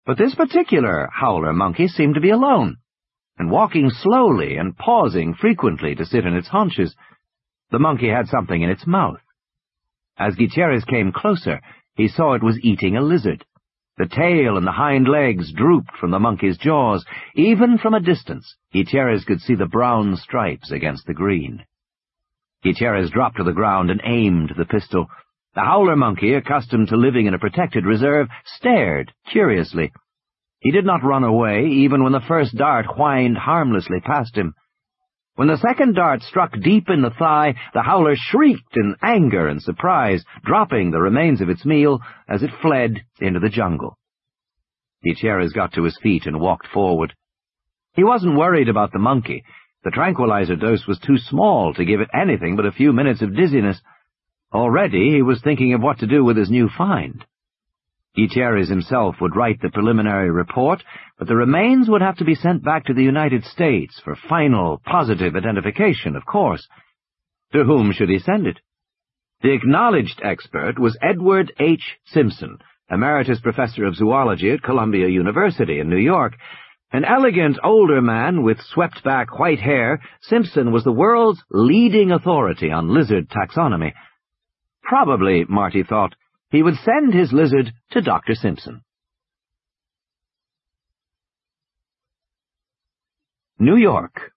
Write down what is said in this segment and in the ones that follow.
But this particular howler monkey seemed to be alone, and walking slowly and pausing frequently to sit on its haunches. The monkey had something in its mouth. As Gutierrez came closer, he saw it was eating a lizard. The tail and the hind legs drooped from the monkey's jaws. Even from a distance, Gutierrez could see the brown stripes against the green. Gutierrez dropped to the ground and aimed the pistol. The howler monkey, accustomed to living in a protected reserve, stared curiously. He did not run away, even when the first dart whined harmlessly past him. When the second dart struck deep in the thigh, the howler shrieked in anger and surprise, dropping the remains of its meal as it fled into the jungle. Gutierrez got to his feet and walked forward. He wasn't worried about the monkey. The tranquilizer dose was too small to give it anything but a few minutes of dizziness. Already he was thinking of what to do with his new find. Gutierrez himself would write the preliminary report, but the remains would have to be sent back to the United States for final, positive identification, of course. To whom should he send it? The acknowledged expert was Edward H. Simpson, emeritus professor of zoology at Columbia University in New York. An elegant older man with swept-back white hair, Simpson was the world's leading authority on lizard taxonomy. Probably, Marty thought, he would send his lizard to Dr. Simpson. New York.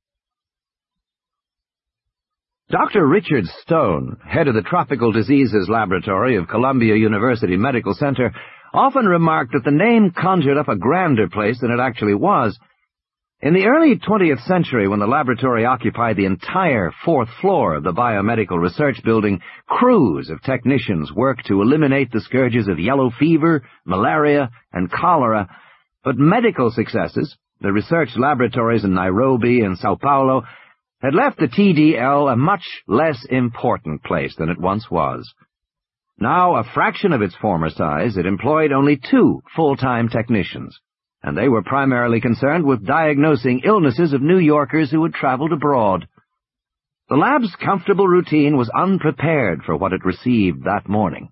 Dr. Richard Stone, head of the Tropical Diseases Laboratory of Columbia University Medical Center, often remarked that the name conjured up a grander place than it actually was. In the early 20th century, when the laboratory occupied the entire fourth floor of the Biomedical Research Building, crews of technicians worked to eliminate the scourges of yellow fever, malaria, and cholera. But medical successes, the research laboratories in Nairobi and Sao Paulo, had left the TDL a much less important place than it once was. Now, a fraction of its former size, it employed only 2 full-time technicians, and they were primarily concerned with diagnosing illnesses of New Yorkers who had traveled abroad. The lab's comfortable routine was unprepared for what it received that morning.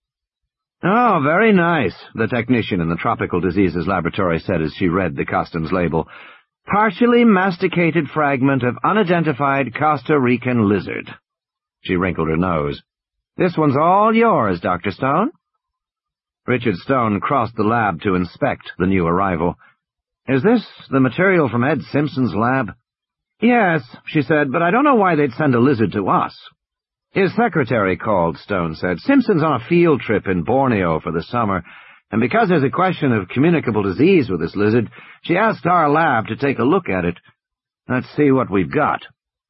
"Oh, very nice," the technician in the Tropical Diseases Laboratory said as she read the customs label. "Partially masticated fragment of unidentified Costa Rican lizard." She wrinkled her nose. "This one's all yours, Dr. Stone." Richard Stone crossed the lab to inspect the new arrival. "Is this the material from Ed Simpson's lab?" "Yes," she said, "but I don't know why they'd send a lizard to us." "His secretary called," Stone said. "Simpson's on a field trip in Borneo for the summer, and because there's a question of communicable disease with this lizard, she asked our lab to take a look at it. Let's see what we've got."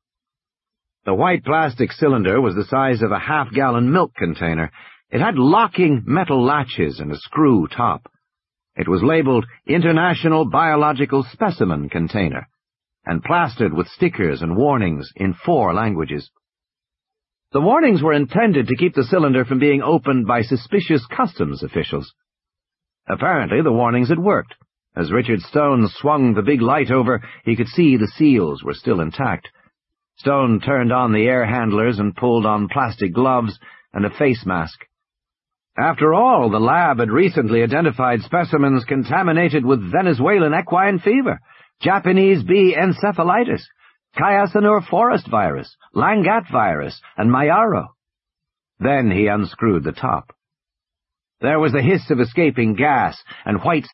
The white plastic cylinder was the size of a half-gallon milk container. It had locking metal latches and a screw top. It was labeled International Biological Specimen Container, and plastered with stickers and warnings in 4 languages. The warnings were intended to keep the cylinder from being opened by suspicious customs officials. Apparently the warnings had worked. As Richard Stone swung the big light over, he could see the seals were still intact. Stone turned on the air handlers and pulled on plastic gloves and a face mask. After all, the lab had recently identified specimens contaminated with Venezuelan equine fever, Japanese bee encephalitis, Chiasanur forest virus, Langat virus, and Mayaro. Then he unscrewed the top. There was the hiss of escaping gas, and white